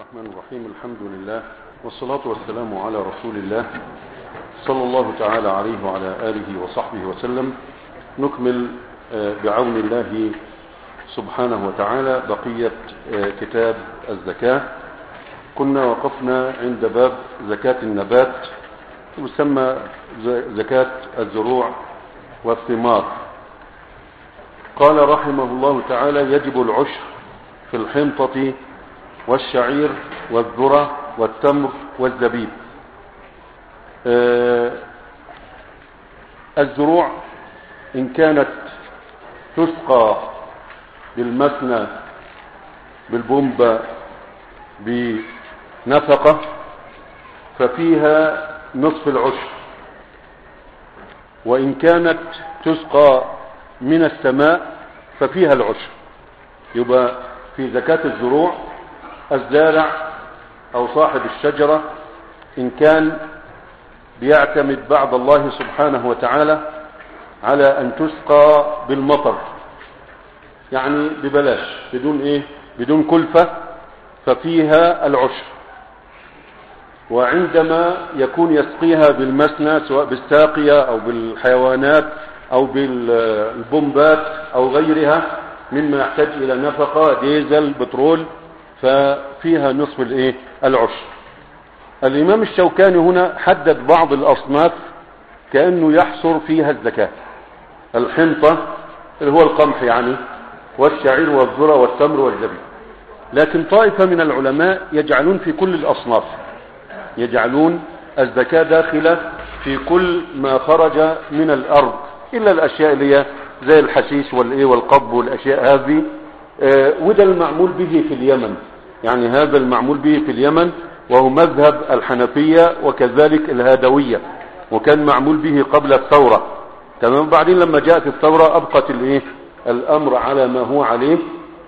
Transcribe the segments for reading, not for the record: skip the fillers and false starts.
الرحمن الرحيم. الحمد لله والصلاة والسلام على رسول الله صلى الله تعالى عليه وعلى آله وصحبه وسلم. نكمل بعون الله سبحانه وتعالى بقية كتاب الزكاة. كنا وقفنا عند باب زكاة النبات، يسمى زكاة الزروع والثمار. قال رحمه الله تعالى: يجب العشر في الحنطة والشعير والذرة والتمر والزبيب. الزروع إن كانت تسقى بالمسنى بالبومبة بنفقة ففيها نصف العشر، وإن كانت تسقى من السماء ففيها العشر. يبقى في زكاة الزروع الزارع أو صاحب الشجرة إن كان بيعتمد بعد الله سبحانه وتعالى على أن تسقى بالمطر، يعني ببلاش بدون كلفة، ففيها العشر. وعندما يكون يسقيها بالمسنى سواء بالساقية أو بالحيوانات أو بالبومبات أو غيرها مما يحتاج إلى نفقة ديزل بترول ففيها نصف العشر. الإمام الشوكاني هنا حدد بعض الأصناف كأنه يحصر فيها الزكاة: الحنطة اللي هو القمح يعني، والشعير والذرة والتمر والزبيب. لكن طائفة من العلماء يجعلون في كل الأصناف، يجعلون الزكاة داخلة في كل ما خرج من الأرض إلا الأشياء اللي هي زي الحشيش والقب والأشياء هذه. وده المعمول به في اليمن، يعني هذا المعمول به في اليمن، وهو مذهب الحنفية وكذلك الهادوية، وكان معمول به قبل الثورة. تمام. بعدين لما جاءت الثورة أبقت الأمر على ما هو عليه،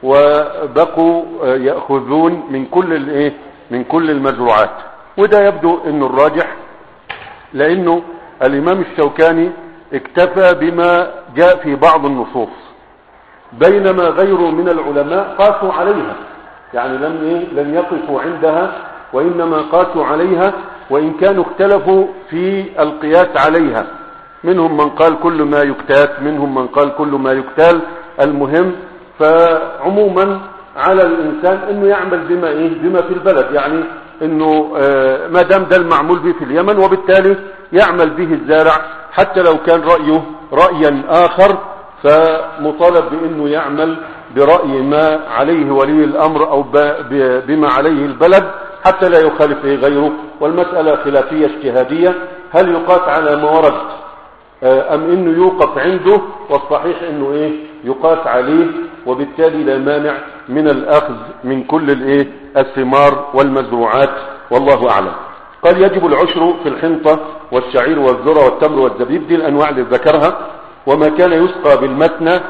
وبقوا يأخذون من كل المزروعات. وده يبدو انه الراجح، لانه الامام الشوكاني اكتفى بما جاء في بعض النصوص، بينما غيره من العلماء قاسوا عليها، يعني لم يقفوا عندها وانما قاسوا عليها، وان كانوا اختلفوا في القياس عليها. منهم من قال كل ما يكتات، منهم من قال كل ما يكتال. المهم فعموما على الانسان انه يعمل بما في البلد، يعني انه ما دام ده المعمول به في اليمن، وبالتالي يعمل به الزارع حتى لو كان رأيه رأيا آخر، فمطالب بانه يعمل برأي ما عليه ولي الامر او بما عليه البلد حتى لا يخالف غيره. والمسألة خلافية اجتهادية، هل يقاس على ما ورد ام انه يوقف عنده؟ والصحيح انه يقاس عليه، وبالتالي لا مانع من الاخذ من كل الثمار والمزروعات، والله اعلم. قال: يجب العشر في الحنطة والشعير والذرة والتمر والزبيب. دي الانواع اللي ذكرها. وما كان يسقى بالمسنى،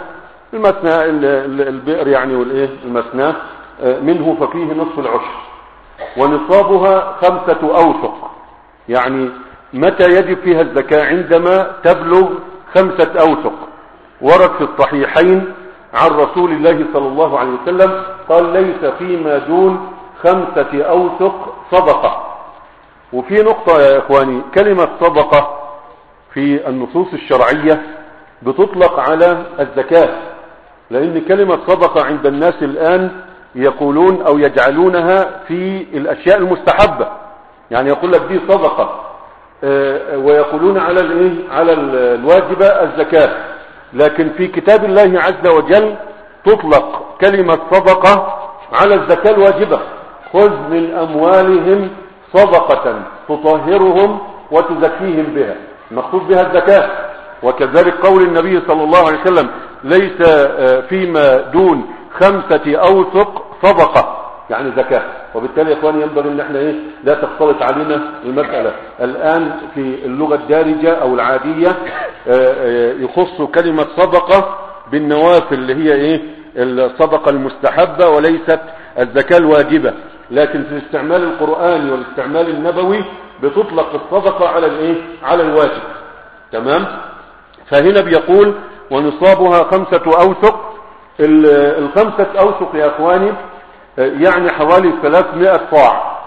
البئر يعني المسنى منه ففيه نصف العشر، ونصابها 5 أوسق. يعني متى يجب فيها الزكاة؟ عندما تبلغ 5 أوسق. ورد في الصحيحين عن رسول الله صلى الله عليه وسلم قال: ليس فيما دون 5 أوسق صدقة. وفي نقطة يا إخواني، كلمة صدقة في النصوص الشرعية بتطلق على الزكاة، لأن كلمة صدقة عند الناس الآن يقولون أو يجعلونها في الأشياء المستحبة، يعني يقول لك دي صدقة، ويقولون على الواجبة الزكاة. لكن في كتاب الله عز وجل تطلق كلمة صدقة على الزكاة الواجبة: خذ من أموالهم صدقة تطهرهم وتزكيهم بها، المقصود بها الزكاة. وكذلك قول النبي صلى الله عليه وسلم: ليس فيما دون 5 أوسق صدقة، يعني زكاة. وبالتالي يا اخواني ينبغي ان احنا لا تختلط علينا المسألة. الان في اللغة الدارجة او العادية يخص كلمة صدقة بالنوافل اللي هي الصدقة المستحبة وليست الزكاة الواجبة. لكن في الاستعمال القرآني والاستعمال النبوي بتطلق الصدقة على الواجب. تمام. فهنا بيقول: ونصابها 5 أوسق. 5 أوسق يا اخواني يعني حوالي 300 صاع.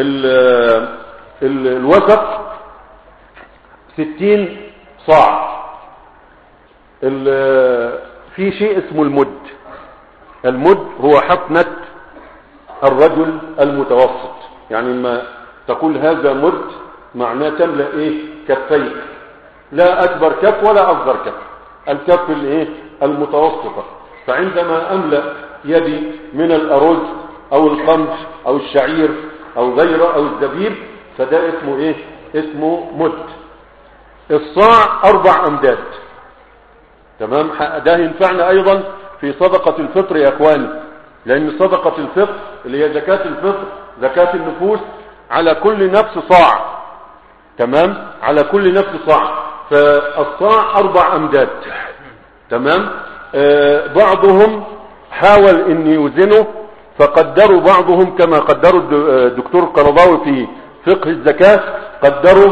الوسق 60 صاع. في شيء اسمه المد. المد هو حفنة الرجل المتوسط، يعني ما تقول هذا مد معناه تملأ ايه؟ كفيك، لا اكبر كف ولا اصغر كف، الكف الايه؟ المتوسطة. فعندما املأ يدي من الارز او القمح او الشعير او غيره او الزبيب فده اسمه ايه؟ اسمه مد. الصاع 4 امداد. تمام. ده ينفعنا ايضا في صدقة الفطر يا اخواني، لان صدقة الفطر اللي هي زكاة الفطر، زكاة النفوس، على كل نفس صاع. تمام. على كل نفس صاع. فالصاع 4 امداد. تمام. بعضهم حاول ان يوزنه فقدروا بعضهم كما قدروا الدكتور القرضاوي في فقه الزكاة، قدروا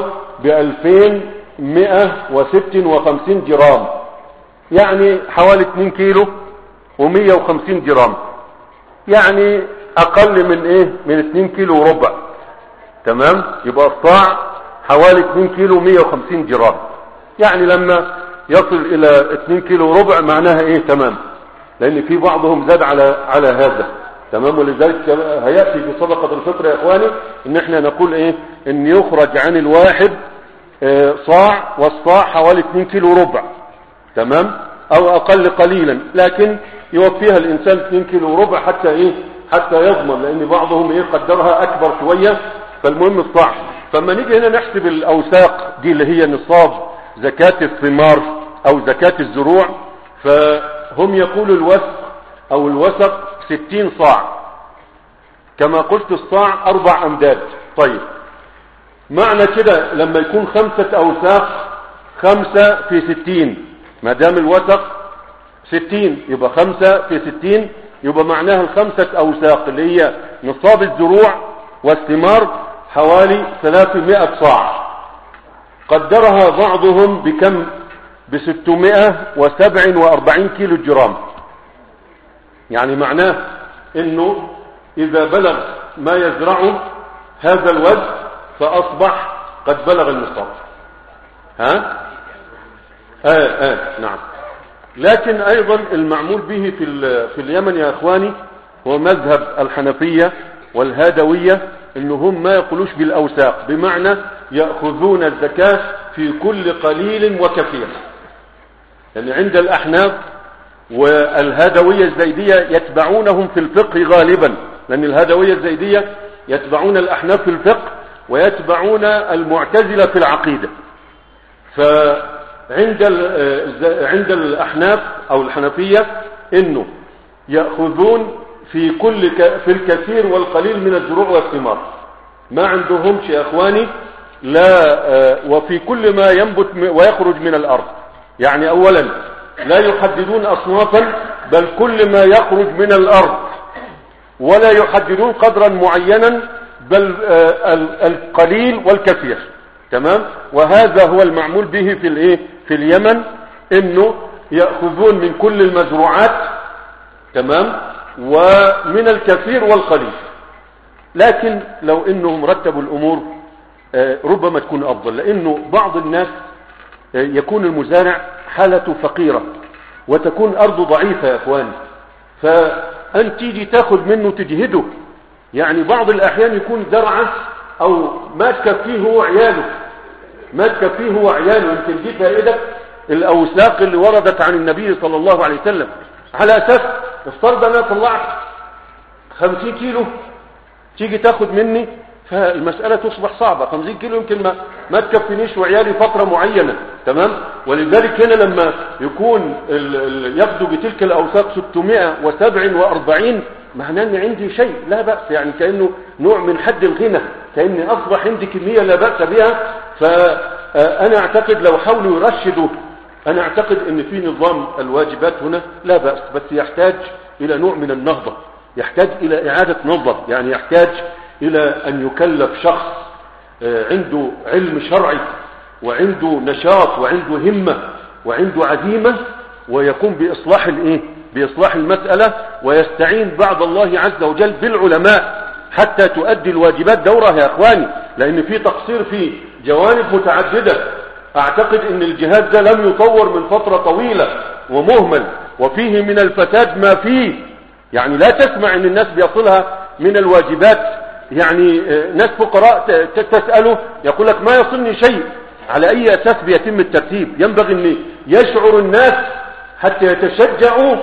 ب2156 جرام، يعني حوالي 2 كيلو و150 جرام، يعني اقل من ايه؟ من 2 كيلو وربع. تمام. يبقى الصاع حوالي 2 كيلو 150 جرام، يعني لما يصل الى 2 كيلو وربع معناها ايه؟ تمام. لان في بعضهم زاد على هذا. تمام. ولذلك هيأتي في صدقة الفطر يا اخواني ان احنا نقول ايه؟ ان يخرج عن الواحد صاع، والصاع حوالي 2 كيلو وربع. تمام. او اقل قليلا، لكن يوفيها الانسان 2 كيلو وربع حتى ايه؟ حتى يضمن، لان بعضهم ايه؟ قدرها اكبر شوية. فالمهم الصاع. فما نيجي هنا نحسب الاوساق دي اللي هي نصاب زكاة الثمار او زكاة الزروع، فهم يقولوا الوسق 60 صاع. كما قلت الصاع 4 امداد. طيب، معنى كده لما يكون 5 اوساق 5 في 60، ما دام الوسق 60 يبقى 5 في 60، يبقى معناها 5 اوساق اللي هي نصاب الزروع والثمار حوالي 300 صاع. قدرها بعضهم بكم؟ ب647 كيلو جرام. يعني معناه انه اذا بلغ ما يزرعه هذا الوزن فاصبح قد بلغ النصاب. نعم. لكن ايضا المعمول به في اليمن يا اخواني هو مذهب الحنفية والهادوية، انهم ما يقولوش بالاوساق، بمعنى يأخذون الزكاة في كل قليل وكثير. يعني عند الاحناف والهادوية الزيدية يتبعونهم في الفقه غالبا، لان الهادوية الزيدية يتبعون الاحناف في الفقه ويتبعون المعتزلة في العقيدة. فعند الاحناف او الحنفية انه يأخذون في الكثير والقليل من الزروع والثمار، ما عندهمش يا اخواني لا وفي كل ما ينبت ويخرج من الارض. يعني اولا لا يحددون اصنافا، بل كل ما يخرج من الارض، ولا يحددون قدرا معينا، بل القليل والكثير. تمام. وهذا هو المعمول به في اليمن، انه يأخذون من كل المزروعات. تمام. ومن الكثير والقليل. لكن لو انهم رتبوا الامور ربما تكون افضل، لانه بعض الناس يكون المزارع حالته فقيرة وتكون ارضه ضعيفة يا اخواني، فانت تيجي تاخذ منه تجهده. يعني بعض الاحيان يكون زرعه او ما تكفيه هو عياله، يمكن دي فائدة الاوساق اللي وردت عن النبي صلى الله عليه وسلم، على اساس افترض انا طلعت 50 كيلو تيجي تاخد مني، فالمسألة تصبح صعبة. 50 كيلو يمكن ما تكفينيش وعيالي فترة معينة. تمام. ولذلك هنا لما يكون ياخدوا بتلك الاوساق 647 معناه ان عندي شيء لا بأس، يعني كأنه نوع من حد الغنى، كأني اصبح عندي كمية لا بأس بها. فانا اعتقد لو حاولوا يرشدوا، انا اعتقد ان في نظام الواجبات هنا لا بأس، بس يحتاج الى نوع من النهضة، يحتاج الى اعادة نظر، يعني يحتاج الى ان يكلف شخص عنده علم شرعي وعنده نشاط وعنده همة وعنده عزيمة، ويقوم باصلاح بإصلاح المسألة، ويستعين بعد الله عز وجل بالعلماء حتى تؤدي الواجبات دورها يا اخواني، لان في تقصير في جوانب متعددة. اعتقد ان الجهاز ده لم يطور من فترة طويلة ومهمل، وفيه من الفساد ما فيه، يعني لا تسمع ان الناس بيصلها من الواجبات. يعني ناس فقراء تسأله يقول لك ما يصلني شيء، على اي اساس بيتم الترتيب؟ ينبغي ان يشعر الناس حتى يتشجعوا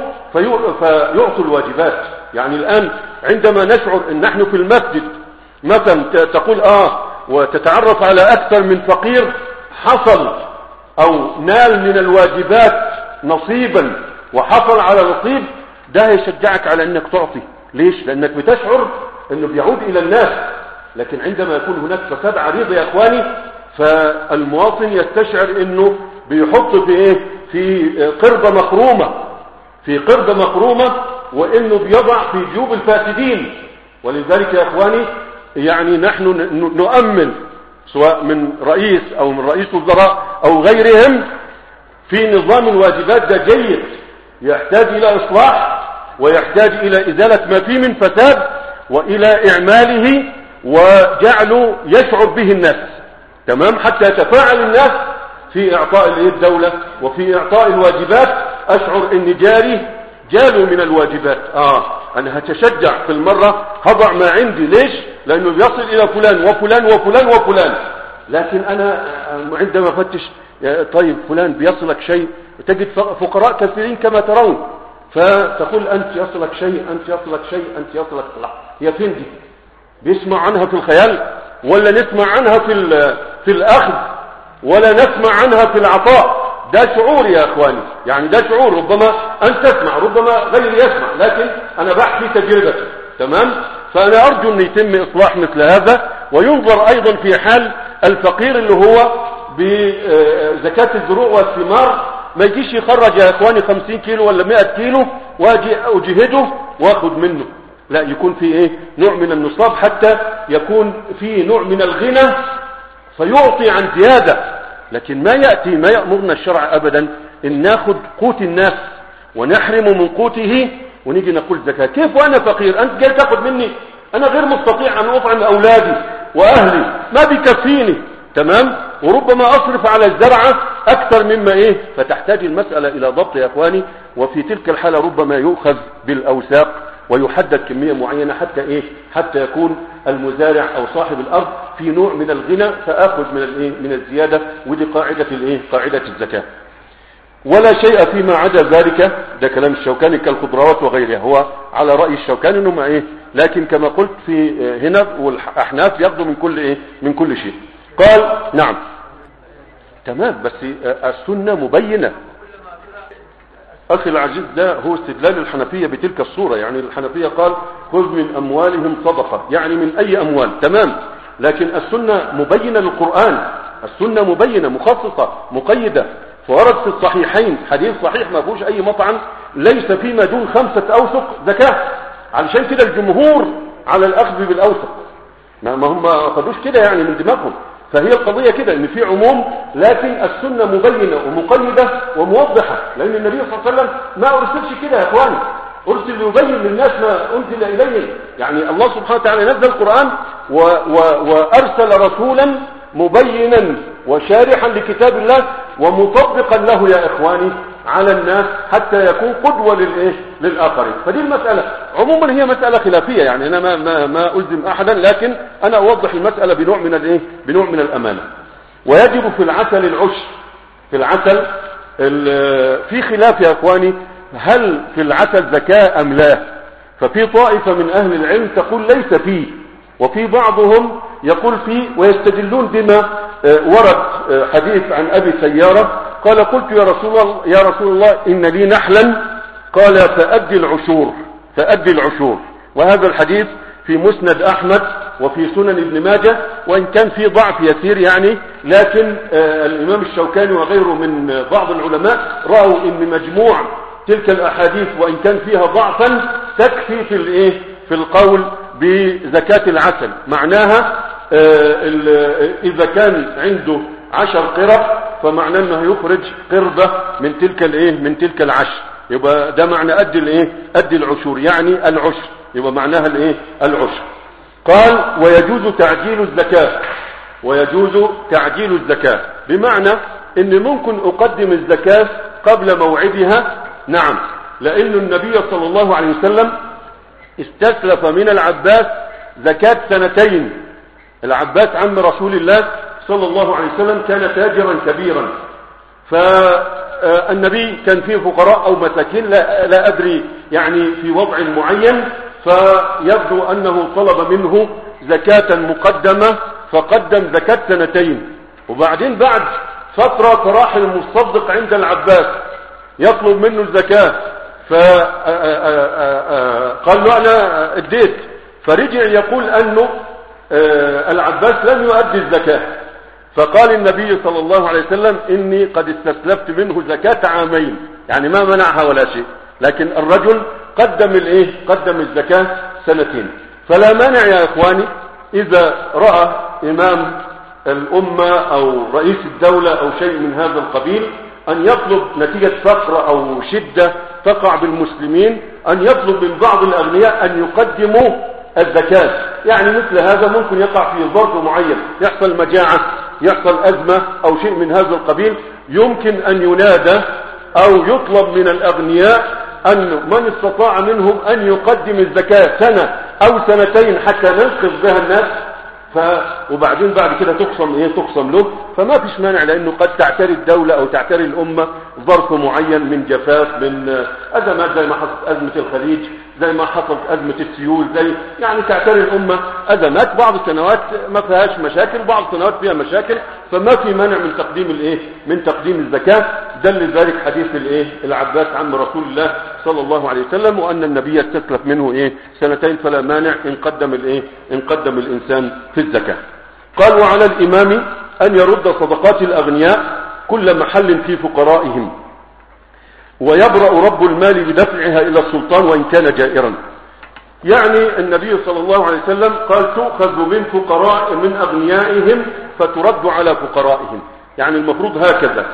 فيعطوا الواجبات. يعني الان عندما نشعر ان نحن في المسجد مثلا تقول وتتعرف على اكثر من فقير حصل او نال من الواجبات نصيبا وحصل على نصيب، ده يشجعك على انك تعطي. ليش؟ لانك بتشعر انه بيعود الى الناس. لكن عندما يكون هناك فساد عريض يا اخواني، فالمواطن يستشعر انه بيحط في ايه؟ في قربة مخرومة، في قربة مخرومة، وانه بيضع في جيوب الفاسدين. ولذلك يا اخواني يعني نحن نؤمن سواء من رئيس او من رئيس وزراء او غيرهم في نظام الواجبات ده جيد، يحتاج الى اصلاح ويحتاج الى ازالة ما فيه من فساد والى اعماله وجعله يشعر به الناس، تمام، حتى يتفاعل الناس في اعطاء الدولة وفي اعطاء الواجبات. اشعر ان جاري جاله من الواجبات، انا هتشجع في المرة هضع ما عندي. ليش؟ لانه بيصل الى فلان وفلان وفلان وفلان. لكن انا عندما فتش طيب فلان بيصلك شيء، تجد فقراء كثيرين كما ترون، فتقول انت يصلك شيء، انت يصلك شيء، انت يصلك. لا، هي فين دي؟ بيسمع عنها في الخيال ولا نسمع عنها في الاخذ ولا نسمع عنها في العطاء؟ ده شعور يا اخواني، يعني ده شعور. ربما انت تسمع، ربما غيري يسمع، لكن انا بحكي تجربتي، تمام. فانا ارجو ان يتم اصلاح مثل هذا، وينظر ايضا في حال الفقير اللي هو بزكاة الزروع والثمار، ما يجيش يخرج يا اخواني 50 كيلو ولا 100 كيلو واجي اجهده واخد منه. لا، يكون في ايه؟ نوع من النصاب، حتى يكون في نوع من الغنى فيعطي عن زيادة. لكن ما يأمرنا الشرع ابدا ان ناخد قوت الناس ونحرم من قوته ونيجي نقول زكاة. كيف وانا فقير؟ انت جاي تاخد مني؟ انا غير مستطيع ان اطعم اولادي واهلي، ما بيكفيني، تمام، وربما اصرف على الزرعة اكثر مما ايه. فتحتاج المسألة الى ضبط يا اخواني، وفي تلك الحالة ربما يؤخذ بالاوساق ويحدد كمية معينة حتى ايه؟ حتى يكون المزارع او صاحب الارض في نوع من الغنى فاخذ من الايه؟ من الزيادة. ودي قاعدة الايه؟ قاعدة الزكاة. ولا شيء فيما عدا ذلك، ده كلام الشوكاني، كالخضروات وغيرها، هو على رأي الشوكاني انهم ايه. لكن كما قلت في هنا والاحناف ياخذوا من كل ايه؟ من كل شيء. قال نعم تمام، بس السنة مبينة. اخي العزيز، ده هو استدلال الحنفية بتلك الصورة. يعني الحنفية قال خذ من اموالهم صدقة، يعني من اي اموال، تمام. لكن السنة مبينة للقرآن، السنة مبينة مخصصة مقيدة. فورد في الصحيحين حديث صحيح ما فيهوش اي مطعن ليس فيما دون 5 أوسق زكاة. علشان كده الجمهور على الاخذ بالاوسق، ما هم اخذوش كده يعني من دماغهم. فهي القضية كده ان في عموم، لكن السنة مبينة ومقيدة وموضحة، لان النبي صلى الله عليه وسلم ما ارسلش كده يا اخواني، ارسل ليبين للناس ما انزل اليهم. يعني الله سبحانه وتعالى نزل القرآن وارسل رسولا مبينا وشارحا لكتاب الله ومطبقا له يا اخواني على الناس حتى يكون قدوة للآخرين. فدي المسألة عموما هي مسألة خلافية، يعني انا ما الزم احدا، لكن انا اوضح المسألة بنوع من بنوع من الامانة. ويجب في العسل العشر. في العسل في خلاف يا اخواني، هل في العسل زكاة ام لا؟ ففي طائفة من اهل العلم تقول ليس فيه، وفي بعضهم يقول فيه، ويستدلون بما ورد حديث عن ابي سيارة قال قلت يا رسول الله ان لي نحلا، قال فأدي العشور. وهذا الحديث في مسند احمد وفي سنن ابن ماجه، وان كان في ضعف يسير يعني، لكن الامام الشوكاني وغيره من بعض العلماء رأوا ان مجموع تلك الاحاديث وان كان فيها ضعفا تكفي في القول بزكاة العسل. معناها اذا كان عنده 10 قرب فمعناه انه يخرج قربة من تلك من تلك العشر. يبقى ده معنى أدي الايه؟ أدي العشور، يعني العشر، يبقى معناها الايه؟ العشر. قال ويجوز تعجيل الزكاة، ويجوز تعجيل الزكاة بمعنى ان ممكن اقدم الزكاة قبل موعدها. نعم، لان النبي صلى الله عليه وسلم استسلف من العباس زكاة سنتين. العباس عم رسول الله صلى الله عليه وسلم كان تاجرا كبيرا، فالنبي كان فيه فقراء او مساكين لا ادري يعني في وضع معين، فيبدو انه طلب منه زكاة مقدمة فقدم زكاة سنتين. وبعدين بعد فترة تراح المصدق عند العباس يطلب منه الزكاة، فقال له انا اديت، فرجع يقول انه العباس لم يؤدي الزكاة. فقال النبي صلى الله عليه وسلم اني قد استسلفت منه زكاة عامين، يعني ما منعها ولا شيء، لكن الرجل قدم الايه؟ قدم الزكاة سنتين. فلا مانع يا اخواني اذا رأى امام الامة او رئيس الدولة او شيء من هذا القبيل ان يطلب نتيجة فقر او شدة تقع بالمسلمين، ان يطلب من بعض الاغنياء ان يقدموا الزكاة. يعني مثل هذا ممكن يقع في ظرف معين، يحصل مجاعة، يحصل ازمة او شيء من هذا القبيل، يمكن ان ينادى او يطلب من الاغنياء ان من استطاع منهم ان يقدم الزكاة سنة او سنتين حتى ننقذ بها الناس، وبعدين بعد كده تقسم له. فما فيش مانع، لانه قد تعتري الدولة او تعتري الامة ظرف معين من جفاف، من ازمات زي ما حصلت ازمة الخليج، زي ما حصلت ازمة السيول، زي يعني تعتري الامة ازمات. بعض السنوات ما فيهاش مشاكل، بعض السنوات فيها مشاكل، فما في مانع من تقديم الايه؟ من تقديم الزكاة. دل ذلك حديث الايه؟ العباس عم رسول الله صلى الله عليه وسلم، وان النبي استسلف منه ايه؟ سنتين، فلا مانع ان قدم الايه؟ ان قدم الانسان في الزكاة. قال وعلى الامام ان يرد صدقات الاغنياء كل محل في فقرائهم، ويبرأ رب المال بدفعها الى السلطان وان كان جائرا. يعني النبي صلى الله عليه وسلم قال تؤخذ من اغنيائهم فترد على فقرائهم، يعني المفروض هكذا.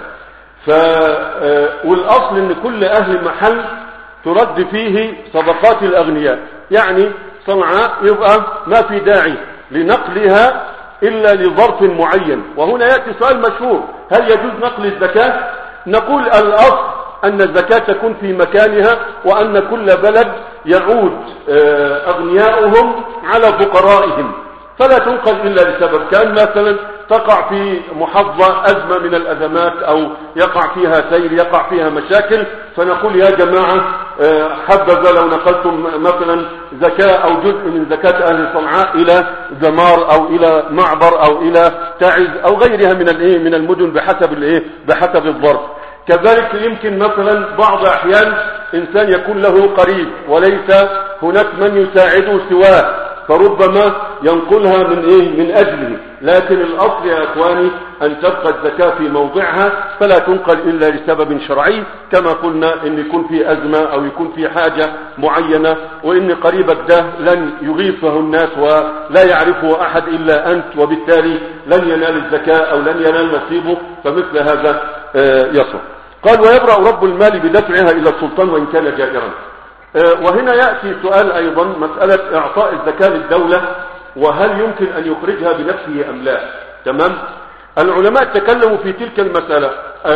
والاصل ان كل اهل محل ترد فيه صدقات الاغنياء، يعني صنعاء يبقى ما في داعي لنقلها الا لظرف معين. وهنا ياتي سؤال مشهور: هل يجوز نقل الزكاة؟ نقول الاصل ان الزكاة تكون في مكانها، وان كل بلد يعود اغنياؤهم على فقرائهم، فلا تنقل الا لسبب. كان مثلا تقع في محافظة ازمة من الازمات، او يقع فيها سيل، يقع فيها مشاكل، فنقول يا جماعة حبذا لو نقلتم مثلا زكاة او جزء من زكاة اهل صنعاء الى زمار او الى معبر او الى تعز او غيرها من الايه؟ من المدن، بحسب الايه؟ بحسب الظرف. كذلك يمكن مثلا بعض احيان انسان يكون له قريب وليس هناك من يساعده سواه، فربما ينقلها من ايه؟ من اجله. لكن الاصل يا اخواني ان تبقى الزكاة في موضعها، فلا تنقل الا لسبب شرعي، كما قلنا ان يكون في ازمة او يكون في حاجة معينة، وان قريبك ده لن يغيثه الناس ولا يعرفه احد الا انت، وبالتالي لن ينال الزكاة او لن ينال نصيبه، فمثل هذا يصح. قال ويبرأ رب المال بدفعها الى السلطان وان كان جائرا. وهنا يأتي سؤال أيضا، مسألة إعطاء الزكاة للدولة، وهل يمكن أن يخرجها بنفسه أم لا؟ تمام؟ العلماء تكلموا في تلك المسألة.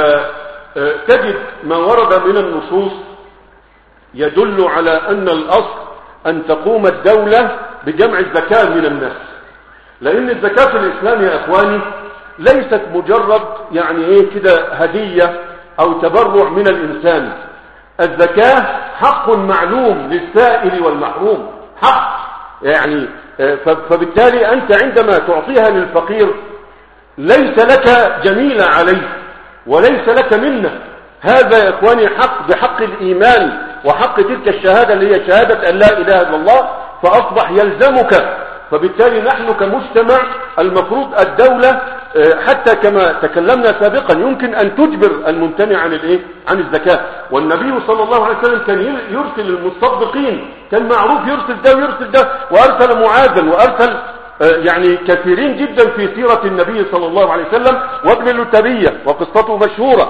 تجد ما ورد من النصوص يدل على أن الأصل أن تقوم الدولة بجمع الزكاة من الناس، لأن الزكاة في الإسلام يا أخواني ليست مجرد يعني إيه كده هدية أو تبرع من الإنسان. الزكاة حق معلوم للسائل والمحروم، حق يعني. فبالتالي أنت عندما تعطيها للفقير ليس لك جميلة عليه وليس لك منه. هذا يا إخواني حق بحق الإيمان وحق تلك الشهادة اللي هي شهادة أن لا إله إلا الله، فأصبح يلزمك. فبالتالي نحن كمجتمع المفروض الدولة حتى كما تكلمنا سابقا يمكن أن تجبر الممتنع عن الايه؟ عن الزكاة. والنبي صلى الله عليه وسلم كان يرسل المصدقين، كان معروف يرسل ده ويرسل ده، وأرسل معاذا وأرسل يعني كثيرين جدا في سيرة النبي صلى الله عليه وسلم. وابن اللتبية وقصته مشهورة،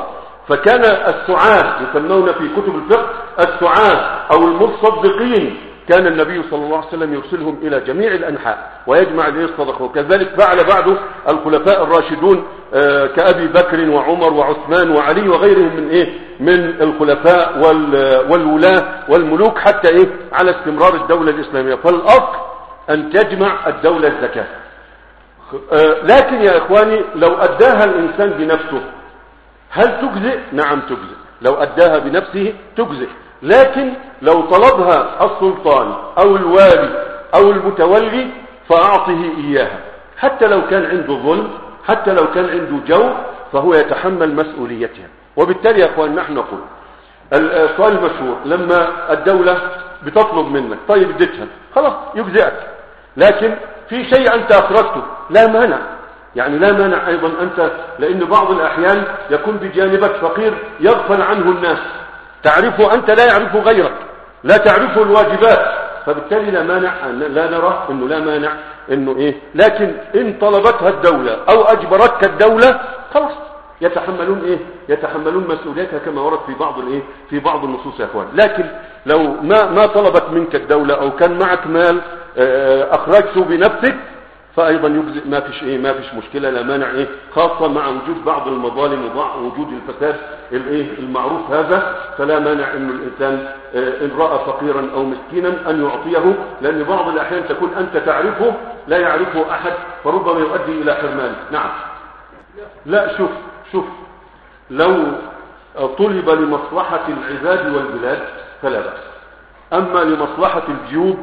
فكان السعاة يسمون في كتب الفقه السعاة أو المصدقين كان النبي صلى الله عليه وسلم يرسلهم إلى جميع الأنحاء ويجمع إليه الصدقة. وكذلك فعل بعد الخلفاء الراشدون كأبي بكر وعمر وعثمان وعلي وغيرهم من الخلفاء والولاة والملوك حتى على استمرار الدولة الإسلامية. فالأصل أن تجمع الدولة الزكاة. لكن يا إخواني لو أداها الإنسان بنفسه هل تجزئ؟ نعم تجزئ. لو أداها بنفسه تجزئ. لكن لو طلبها السلطان أو الوالي أو المتولي فأعطه إياها، حتى لو كان عنده ظلم، حتى لو كان عنده جور، فهو يتحمل مسؤوليتها. وبالتالي يا أخوان نحن نقول السؤال المشهور لما الدولة بتطلب منك طيب اديتها خلاص يجزئك، لكن في شيء أنت أخرجته لا مانع، يعني لا مانع أيضا أنت، لأن بعض الأحيان يكون بجانبك فقير يغفل عنه الناس، تعرفه أنت لا يعرفه غيرك، لا تعرفه الواجبات، فبالتالي لا مانع، لا نرى أنه لا مانع أنه لكن إن طلبتها الدولة أو أجبرتك الدولة خلاص يتحملون يتحملون مسؤوليتها كما ورد في بعض النصوص يا أخوان. لكن لو ما طلبت منك الدولة أو كان معك مال أخرجته بنفسك فأيضا يجزئ، ما فيش مشكلة، لا مانع خاصة مع وجود بعض المظالم ووجود الفساد المعروف هذا، فلا مانع أن الإنسان إن رأى فقيرا أو مسكينا أن يعطيه، لأن بعض الأحيان تكون أنت تعرفه لا يعرفه أحد فربما يؤدي إلى حرمان. نعم. لا شوف لو طلب لمصلحة العباد والبلاد فلا بأس، أما لمصلحة الجيوب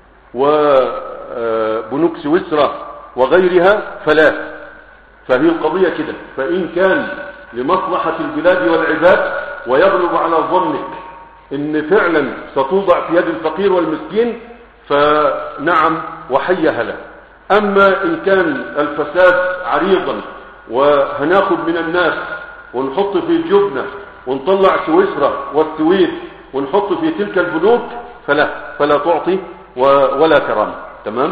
وبنوك سويسرا وغيرها فلا، فهي القضية كده. فإن كان لمصلحة البلاد والعباد ويغلب على ظنك إن فعلا ستوضع في يد الفقير والمسكين فنعم وحيها له. أما إن كان الفساد عريضا وهناخد من الناس ونحط في جبنة ونطلع سويسرا والسويد ونحط في تلك البنوك فلا تعطي ولا كرامة. تمام؟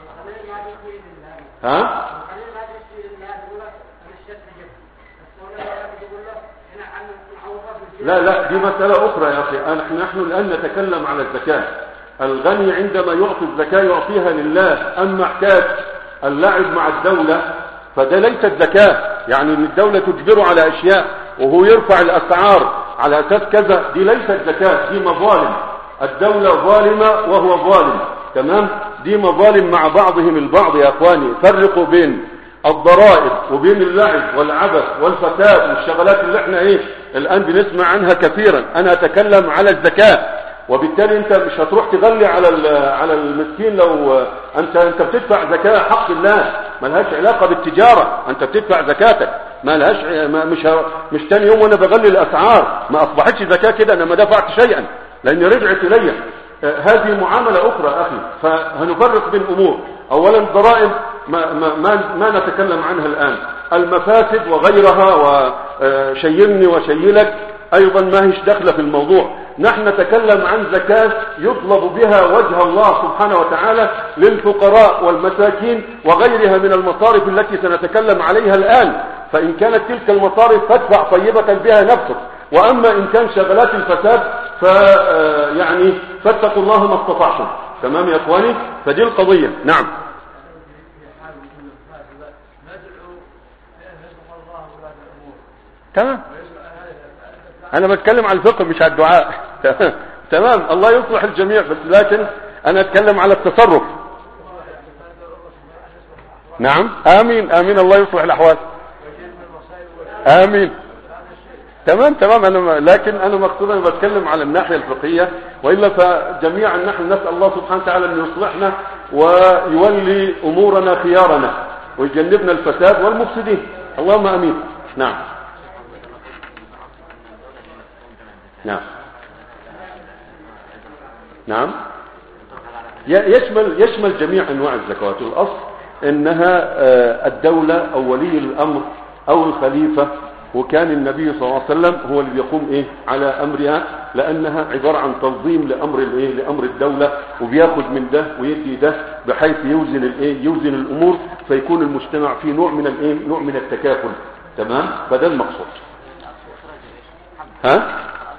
ها؟ لا دي مسألة أخرى يا أخي. نحن الآن نتكلم على الزكاة. الغني عندما يعطي الزكاة يعطيها لله. أما حكاية اللعب مع الدولة فده ليست زكاة، يعني ان الدولة تجبره على اشياء وهو يرفع الاسعار على اساس كذا، دي ليست زكاة، دي مظالم. الدولة ظالمة وهو ظالم. تمام؟ دي مظالم مع بعضهم البعض يا اخواني. فرقوا بين الضرائب وبين اللعب والعبث والفساد والشغلات اللي احنا الان بنسمع عنها كثيرا. انا اتكلم على الزكاة، وبالتالي انت مش هتروح تغلي على المسكين. لو انت بتدفع زكاة حق الله، ما لهاش علاقة بالتجارة، انت بتدفع زكاتك، ما لهاش مش تاني يوم وانا بغلي الاسعار ما اصبحتش زكاة كده، انا ما دفعت شيئا لاني رجعت الي. هذه معاملة اخرى اخي. فهنفرق بين امور. اولا الضرائب ما نتكلم عنها الان، المفاسد وغيرها وشيلني وشيلك ايضا ما هيش داخله في الموضوع. نحن نتكلم عن زكاة يطلب بها وجه الله سبحانه وتعالى للفقراء والمساكين وغيرها من المصارف التي سنتكلم عليها الآن. فإن كانت تلك المصارف فادفع طيبة بها نفسك، وأما إن كان شغلات الفساد يعني فاتقوا الله ما استطعتم. تمام يا إخواني؟ فدي القضية. نعم. تمام، أنا بتكلم على الفقه مش على الدعاء. تمام، الله يصلح الجميع، بس لكن أنا أتكلم على التصرف. نعم، آمين آمين، الله يصلح الأحوال. آمين. تمام لكن أنا مقصودا بتكلم على الناحية الفقهية، وإلا فجميعا نحن نسأل الله سبحانه وتعالى أن يصلحنا ويولي أمورنا خيارنا ويجنبنا الفساد والمفسدين. اللهم آمين. نعم. نعم يشمل جميع انواع الزكوات. الاصل انها الدولة او ولي الامر او الخليفة، وكان النبي صلى الله عليه وسلم هو اللي بيقوم على امرها، لانها عبارة عن تنظيم لامر الدولة، وبياخد من ده ويدي ده بحيث يوزن الامور، فيكون المجتمع فيه نوع من التكافل. تمام، بدل المقصود. ها؟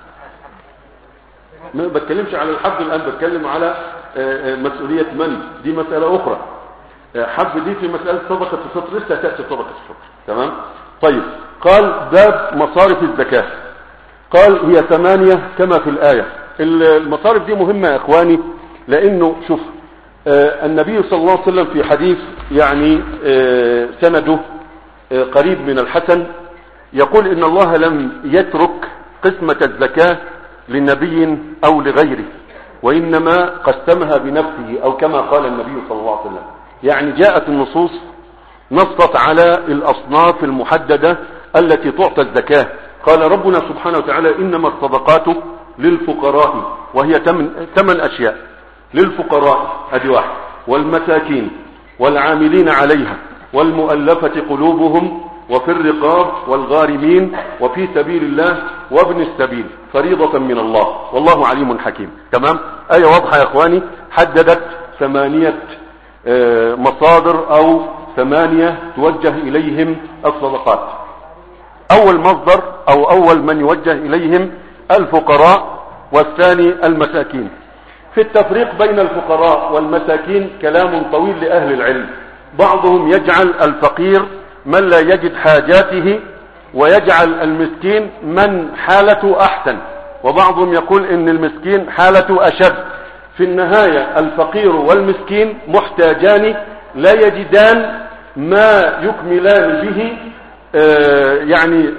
ما بتكلمش على الحب الآن، بتكلم على مسؤولية من، دي مسألة أخرى. حب دي في مسألة صدقة الفطر، لسه تأتي صدقة الفطر. تمام. طيب، قال باب مصارف الزكاة، قال هي 8 كما في الآية. المصارف دي مهمة يا إخواني، لأنه شوف النبي صلى الله عليه وسلم في حديث يعني سنده قريب من الحسن يقول إن الله لم يترك قسمة الزكاة لنبي أو لغيره، وإنما قسمها بنفسه، أو كما قال النبي صلى الله عليه وسلم. يعني جاءت النصوص نصت على الأصناف المحددة التي تعطى الزكاة. قال ربنا سبحانه وتعالى إنما الصدقات للفقراء، وهي 8 أشياء. للفقراء ادي واحد، والمساكين، والعاملين عليها، والمؤلفة قلوبهم، وفي الرقاب، والغارمين، وفي سبيل الله، وابن السبيل، فريضة من الله، والله عليم حكيم. تمام. آية واضحة يا اخواني، حددت 8 مصادر او 8 توجه اليهم الصدقات. اول مصدر او اول من يوجه اليهم الفقراء، والثاني المساكين. في التفريق بين الفقراء والمساكين كلام طويل لأهل العلم. بعضهم يجعل الفقير من لا يجد حاجاته، ويجعل المسكين من حالته أحسن، وبعضهم يقول إن المسكين حالته أشد. في النهاية الفقير والمسكين محتاجان لا يجدان ما يكملان به يعني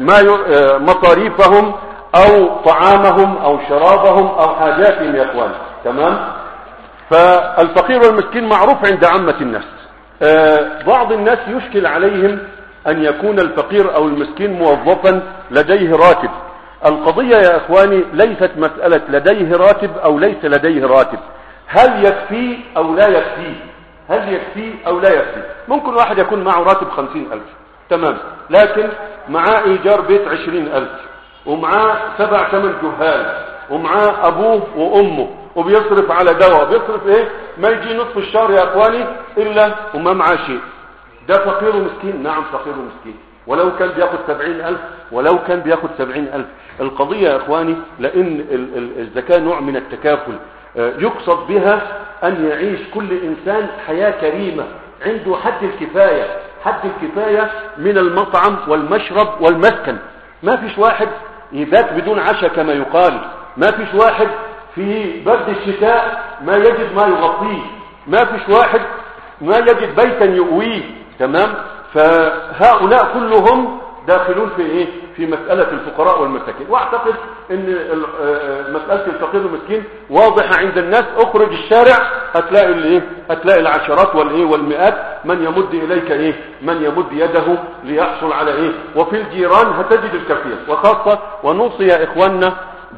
مصاريفهم أو طعامهم أو شرابهم أو حاجاتهم يا أخوان. تمام. فالفقير والمسكين معروف عند عامة الناس. بعض الناس يشكل عليهم أن يكون الفقير أو المسكين موظفا لديه راتب. القضية يا إخواني ليست مسألة لديه راتب أو ليس لديه راتب، هل يكفي أو لا يكفي، هل يكفي أو لا يكفي. ممكن واحد يكون معه راتب 50,000 تمام، لكن معاه إيجار بيت 20,000، ومعاه 7-8 جهال، ومعاه أبوه وأمه، وبيصرف على دواء، بيصرف إيه، ما يجي نصف الشهر يا أخواني إلا وما معاه شيء. ده فقير ومسكين؟ نعم فقير ومسكين، ولو كان بياخد 70,000، ولو كان بياخد 70,000. القضية يا إخواني لأن الزكاة نوع من التكافل، يقصد بها أن يعيش كل إنسان حياة كريمة، عنده حد الكفاية، حد الكفاية من المطعم والمشرب والمسكن. ما فيش واحد يبات بدون عشاء كما يقال، ما فيش واحد في برد الشتاء ما يجد ما يغطيه، ما فيش واحد ما يجد بيتا يؤويه. تمام. فهؤلاء كلهم داخلون في ايه، في مسألة الفقراء والمساكين. واعتقد ان مسألة الفقير والمسكين واضحة عند الناس. اخرج الشارع هتلاقي الايه، هتلاقي العشرات والايه والمئات من يمد اليك ايه، من يمد يده ليحصل على ايه. وفي الجيران هتجد الكثير. وخاصة ونوصي يا اخواننا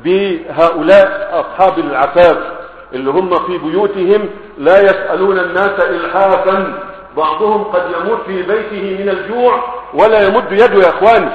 بهؤلاء اصحاب العفاف اللي هم في بيوتهم لا يسألون الناس الحافا. بعضهم قد يموت في بيته من الجوع ولا يمد يده يا اخواني.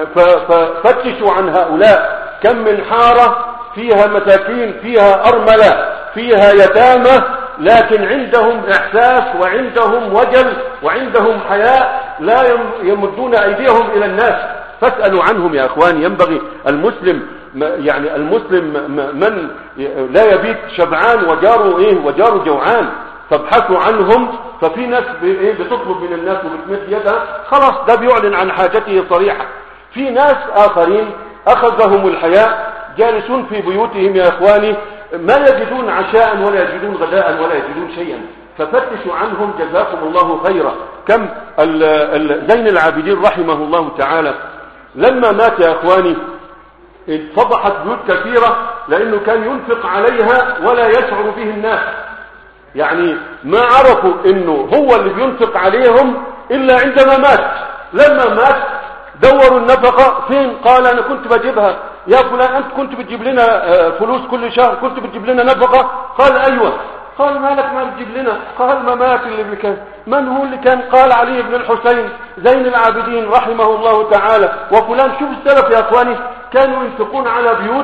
ففتشوا عن هؤلاء. كم من حارة فيها مساكين، فيها أرملة، فيها يتامى، لكن عندهم إحساس وعندهم وجل وعندهم حياء، لا يمدون أيديهم إلى الناس. فاسألوا عنهم يا اخواني. ينبغي المسلم، يعني المسلم من لا يبيت شبعان وجاره ايه، وجاره جوعان، فابحثوا عنهم. ففي ناس بتطلب من الناس وبتمد يدها، خلاص ده بيعلن عن حاجته صريحة. في ناس آخرين أخذهم الحياء، جالسون في بيوتهم يا إخواني ما يجدون عشاء ولا يجدون غداء ولا يجدون شيئا. ففتشوا عنهم جزاكم الله خيرا. كم زين العابدين رحمه الله تعالى لما مات يا إخواني اتفضحت بيوت كثيرة، لأنه كان ينفق عليها ولا يشعر به الناس. يعني ما عرفوا انه هو اللي بينفق عليهم الا عندما مات. لما مات دوروا النفقة فين، قال انا كنت بجيبها. يا فلان انت كنت بتجيب لنا فلوس كل شهر، كنت بتجيب لنا نفقة؟ قال ايوه. قال مالك ما بتجيب لنا؟ قال ما مات اللي بكان. من هو اللي كان؟ قال علي بن الحسين زين العابدين رحمه الله تعالى. وفلان. شوف السلف يا اخواني كانوا ينفقون على بيوت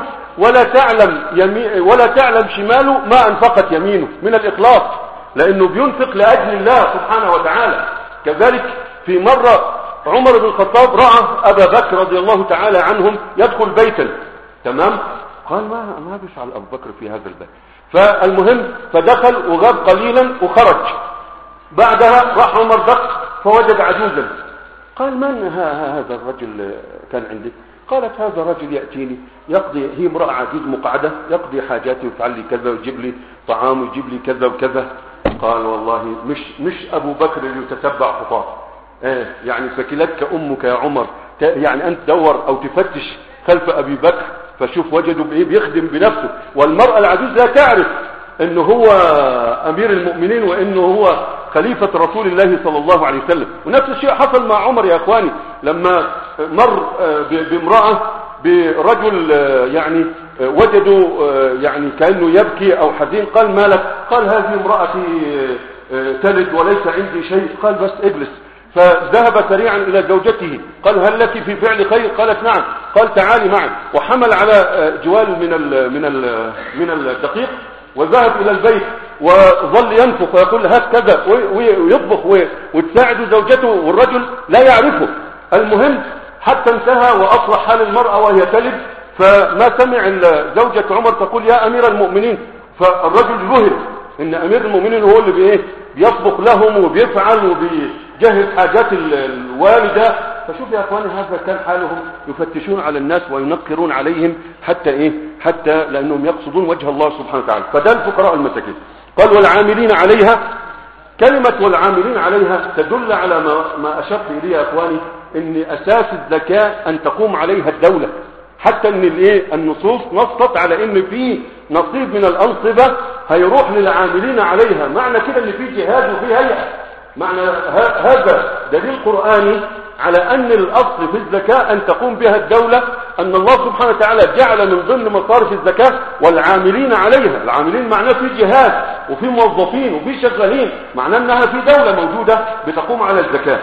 ولا تعلم شماله ما انفقت يمينه من الإخلاص، لأنه بينفق لأجل الله سبحانه وتعالى. كذلك في مرة عمر بن الخطاب رأى أبا بكر رضي الله تعالى عنهم يدخل بيتا، تمام، قال ما بيفعل أبو بكر في هذا البيت. فالمهم فدخل وغاب قليلا وخرج. بعدها راح عمر دق فوجد عجوزا، قال من هذا الرجل كان عندك؟ قالت هذا رجل يأتيني يقضي، هي امرأة عجوز مقعدة، يقضي حاجاتي ويفعل لي كذا ويجيب لي طعام ويجيب لي كذا وكذا. قال والله مش أبو بكر اللي يتتبع خطاه، يعني فكلتك أمك يا عمر، يعني أنت دور أو تفتش خلف أبي بكر فشوف وجده بإيه بيخدم بنفسه. والمرأة العجوز لا تعرف أنه هو أمير المؤمنين وأنه هو خليفة رسول الله صلى الله عليه وسلم. ونفس الشيء حصل مع عمر يا أخواني، لما مر بامرأة برجل يعني وجدوا يعني كأنه يبكي أو حزين، قال ما لك؟ قال هذه امرأتي تلد وليس عندي شيء. قال بس اجلس. فذهب سريعا إلى زوجته، قال هل لك في فعل خير؟ قالت نعم. قال تعالي معي، وحمل على جوال من الدقيق وذهب إلى البيت وظل ينفخ ويقول هكذا ويطبخ وتساعد زوجته والرجل لا يعرفه. المهم حتى انتهى وأصلح حال المرأة وهي تلد، فما سمع زوجة عمر تقول يا أمير المؤمنين، فالرجل ذهل إن أمير المؤمنين هو اللي بيطبخ لهم وبيفعل وبيجهز حاجات الوالدة. فشوف يا أخواني هذا كان حالهم، يفتشون على الناس وينكرون عليهم حتى لأنهم يقصدون وجه الله سبحانه وتعالى. فده الفقراء المساكين. قال والعاملين عليها، كلمة والعاملين عليها تدل على ما أشرت إليه يا أخواني، إن أساس الزكاة أن تقوم عليها الدولة، حتى إن النصوص نصت على إن في نصيب من الأنصبة هيروح للعاملين عليها. معنى كده إن في جهاد وفي هيئة. معنى هذا دليل قرآني على أن الأصل في الزكاة أن تقوم بها الدولة، أن الله سبحانه وتعالى جعل من ضمن مصارف الزكاة والعاملين عليها. العاملين معناه في جهاد وفي موظفين وفي شغالين، معناه أنها في دولة موجودة بتقوم على الزكاة.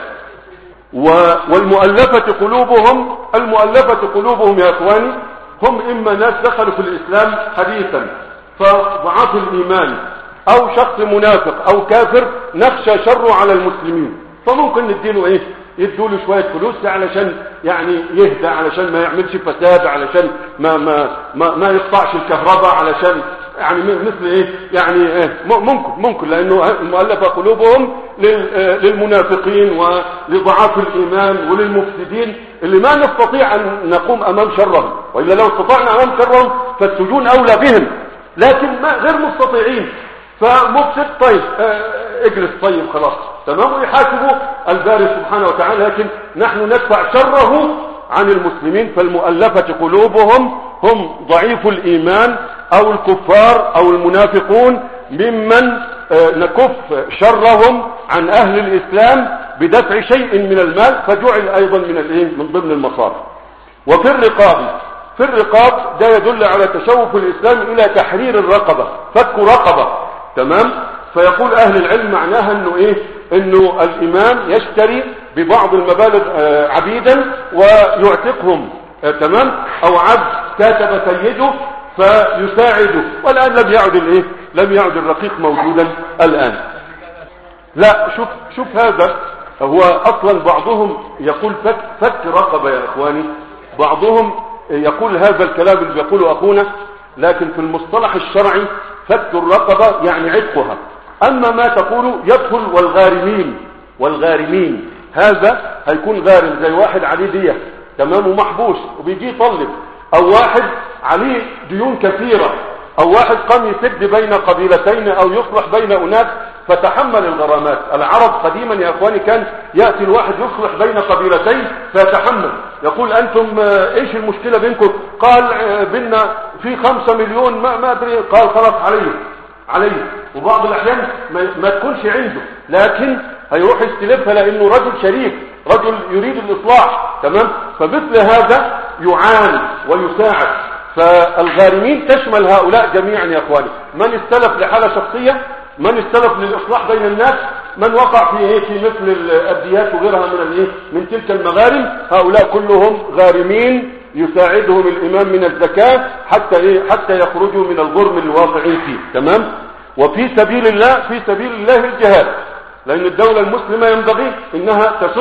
والمؤلفة قلوبهم، المؤلفة قلوبهم يا أخواني هم إما ناس دخلوا في الإسلام حديثا فضعاف الإيمان، أو شخص منافق أو كافر نخشى شره على المسلمين، فممكن نديله يدوله شوية فلوس علشان يعني يهدى، علشان ما يعملش فساد، علشان ما يقطعش الكهرباء، علشان يعني مثل يعني ممكن لأنه المؤلفة قلوبهم للمنافقين ولضعاف الإيمان وللمفسدين اللي ما نستطيع أن نقوم أمام شرهم، وإلا لو استطعنا أمام شرهم فالسجون أولى بهم، لكن غير مستطيعين. فمفسد طيب اجلس طيب خلاص تمام، ويحاسبوا الباري سبحانه وتعالى، لكن نحن ندفع شره عن المسلمين. فالمؤلفة قلوبهم هم ضعيف الإيمان أو الكفار أو المنافقون، ممن نكف شرهم عن أهل الإسلام بدفع شيء من المال، فجعل أيضا من ضمن المصارف. وفي الرقاب ده يدل على تشوف الإسلام إلى تحرير الرقبة، فك رقبة، تمام. فيقول أهل العلم معناها إنه الإمام يشتري ببعض المبالغ عبيدا ويعتقهم، تمام، أو عبد كاتب سيده فيساعده. والآن لم يعد الرقيق موجودا الآن. لا شوف هذا هو أصلا بعضهم يقول فك رقبة يا إخواني، بعضهم يقول هذا الكلام اللي بيقوله أخونا، لكن في المصطلح الشرعي فك الرقبة يعني عتقها. أما ما تقول يدخل والغارمين هذا هيكون غارم زي واحد عليه دية، تمام، ومحبوس وبيجي يطلب، أو واحد عليه ديون كثيرة، أو واحد قام يسد بين قبيلتين أو يصلح بين أناس فتحمل الغرامات. العرب قديما يا أخواني كان يأتي الواحد يصلح بين قبيلتين فيتحمل، يقول أنتم إيش المشكلة بينكم؟ قال بيننا في 5 مليون ما أدري، قال خلاص عليه. وبعض الأحيان ما تكونش عنده، لكن هيروح يستلفها لأنه رجل شريف، رجل يريد الإصلاح، تمام. فمثل هذا يعان ويساعد. فالغارمين تشمل هؤلاء جميعا يا أخواني، من استلف لحالة شخصية، من استلف للإصلاح بين الناس، من وقع في مثل الأبديات وغيرها من تلك المغارم، هؤلاء كلهم غارمين يساعدهم الإمام من الزكاة حتى يخرجوا من الغرم الواقعين فيه، تمام. وفي سبيل الله الجهاد، لأن الدولة المسلمة ينبغي إنها تسد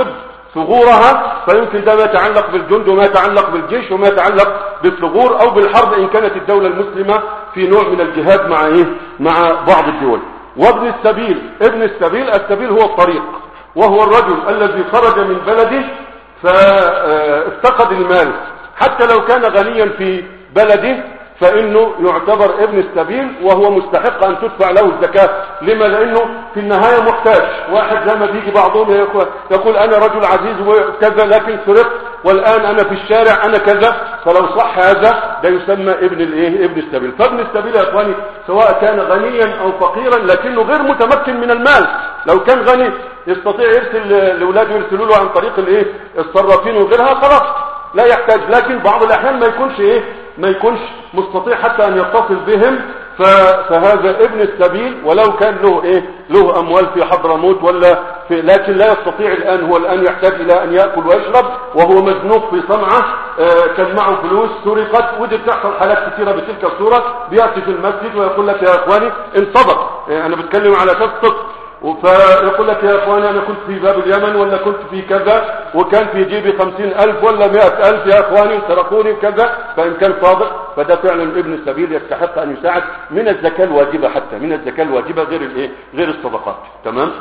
ثغورها، فيمكن ده ما يتعلق بالجند وما يتعلق بالجيش وما يتعلق بالثغور او بالحرب ان كانت الدولة المسلمة في نوع من الجهاد مع بعض الدول. وابن السبيل، ابن السبيل هو الطريق، وهو الرجل الذي خرج من بلده فافتقد المال، حتى لو كان غنيا في بلده فإنه يعتبر ابن السبيل وهو مستحق أن تدفع له الزكاة. لما؟ لأنه في النهاية محتاج. واحد زي ما بيجي بعضهم يقول أنا رجل عزيز وكذا لكن سرقت والآن أنا في الشارع أنا كذا، فلو صح هذا ده يسمى ابن السبيل. فابن السبيل يا أخواني سواء كان غنيا أو فقيرا لكنه غير متمكن من المال. لو كان غني يستطيع يرسل لأولاده يرسلوا له عن طريق الصرافين وغيرها خلاص لا يحتاج، لكن بعض الأحيان ما يكونش مستطيع حتى أن يتصل بهم، فهذا ابن السبيل ولو كان له أموال في حضرموت لكن لا يستطيع الآن، هو الآن يحتاج إلى أن يأكل ويشرب وهو مزنوق في صنعة، كان معه فلوس سرقت، ودي بتحصل حالات كثيرة بتلك الصورة. بيأتي في المسجد ويقول لك يا إخواني انصدق، أنا بتكلم على أساس صدق، فيقول لك يا اخواني انا كنت في باب اليمن ولا كنت في كذا وكان في جيبي 50,000 ولا 100,000 يا اخواني سرقوني كذا، فان كان صادق فده فعلا ابن السبيل يستحق ان يساعد من الزكاة الواجبة، حتى من الزكاة الواجبة غير الصدقات. تمام.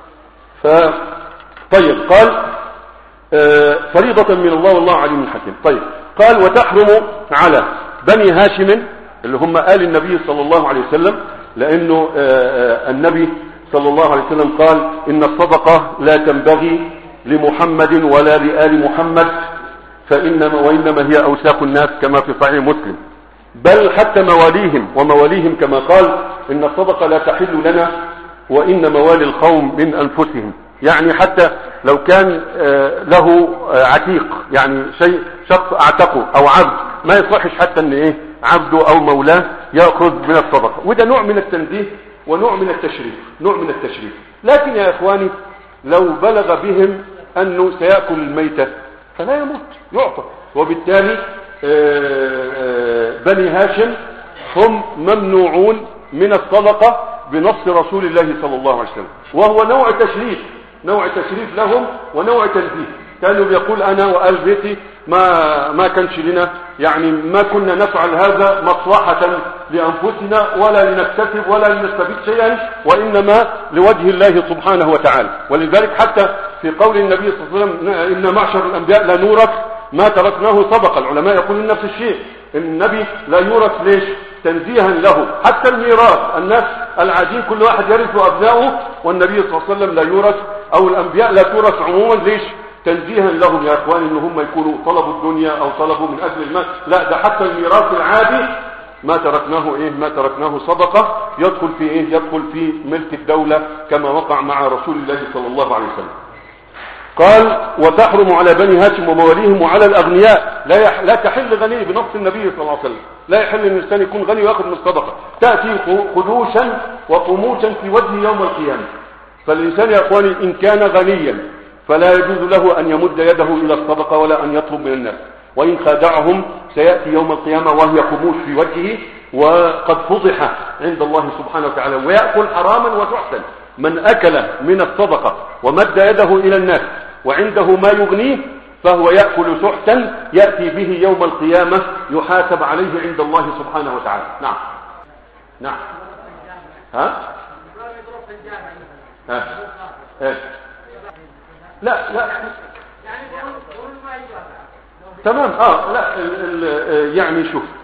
طيب قال فريضة من الله والله عليم حكيم. طيب قال وتحرم على بني هاشم اللي هم آل النبي صلى الله عليه وسلم، لانه النبي صلى الله عليه وسلم قال إن الصدقة لا تنبغي لمحمد ولا لآل محمد وإنما هي أوساخ الناس كما في صحيح مسلم، بل حتى مواليهم كما قال إن الصدقة لا تحل لنا وإن موالي القوم من أنفسهم. يعني حتى لو كان له عتيق، يعني شخص اعتقه أو عبد، ما يصحش حتى أن عبده أو مولاه يأخذ من الصدقة. وده نوع من التنزيه ونوع من التشريف. لكن يا اخواني لو بلغ بهم انه سيأكل الميتة فلا يموت يعطى. وبالتالي بني هاشم هم ممنوعون من الصدقة بنص رسول الله صلى الله عليه وسلم، وهو نوع تشريف لهم ونوع تنزيه. كانوا بيقول انا وآل بيتي ما كانش لنا، يعني ما كنا نفعل هذا مصلحة لأنفسنا ولا لنكتسب ولا لنستفيد شيئا، وإنما لوجه الله سبحانه وتعالى. ولذلك حتى في قول النبي صلى الله عليه وسلم إن معشر الأنبياء لا نورث ما تركناه صدقة، العلماء يقولون نفس الشيء، النبي لا يورث ليش؟ تنزيها له. حتى الميراث الناس العاديين كل واحد يرث أبنائه، والنبي صلى الله عليه وسلم لا يورث، أو الأنبياء لا تورث عموما ليش؟ تنزيها لهم يا اخواني ان هم يكونوا طلبوا الدنيا او طلبوا من اجل المال، لا ده حتى الميراث العادي ما تركناه صدقة يدخل في ملك الدولة كما وقع مع رسول الله صلى الله عليه وسلم. قال وتحرم على بني هاشم ومواليهم وعلى الاغنياء، لا تحل غني بنص النبي صلى الله عليه وسلم، لا يحل ان الانسان يكون غني وياخذ من الصدقة، تأتي خدوشا وقموشا في وجه يوم القيامة. فالانسان يا اخواني ان كان غنيا فلا يجوز له أن يمد يده إلى الصدقة ولا أن يطلب من الناس، وإن خادعهم سيأتي يوم القيامة وهي قموش في وجهه وقد فضح عند الله سبحانه وتعالى، ويأكل حراما وسحتا. من أكل من الصدقة ومد يده إلى الناس وعنده ما يغنيه فهو يأكل سحتا يأتي به يوم القيامة يحاسب عليه عند الله سبحانه وتعالى. نعم لا تمام. لا يعني شوف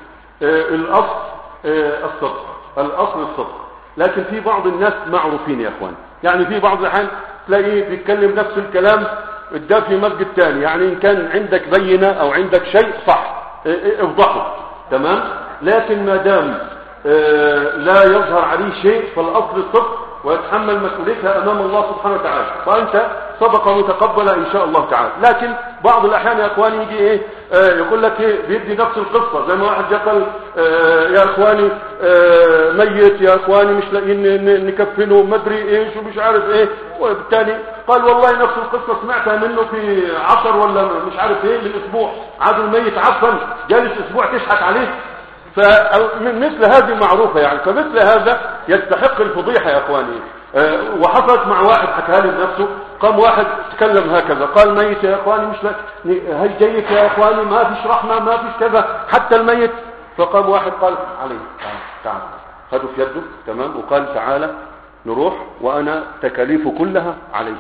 الاصل الصدق، لكن في بعض الناس معروفين يا اخوان، يعني في بعض الأحيان تلاقيه بيتكلم نفس الكلام ده في مسجد تاني، يعني ان كان عندك بينة او عندك شيء صح افضحه تمام، لكن ما دام لا يظهر عليه شيء فالاصل الصدق ويتحمل مسؤوليتها امام الله سبحانه وتعالى، فانت صدقه متقبله ان شاء الله تعالى. لكن بعض الاحيان يا اخواني يجي يقول لك بيدي نفس القصه، زي ما واحد يقول يا اخواني ميت يا اخواني مش لاقيين نكفنه ما ادري ايش ومش عارف ايه، وبالتالي قال والله نفس القصه سمعتها منه في 10 ولا مش عارف ايه بالاسبوع، عاد الميت عفوا جالس اسبوع تشحت عليه. فمثل هذه معروفة يعني، فمثل هذا يستحق الفضيحة يا اخواني. وحصلت مع واحد حكاها لي بنفسه، قام واحد يتكلم هكذا، قال ميت يا اخواني مش هيجيك يا اخواني، ما فيش رحمة ما فيش كذا حتى الميت. فقام واحد قال عليه تعال، خدوا في يده تمام، وقال تعالى نروح وانا تكاليف كلها عليه.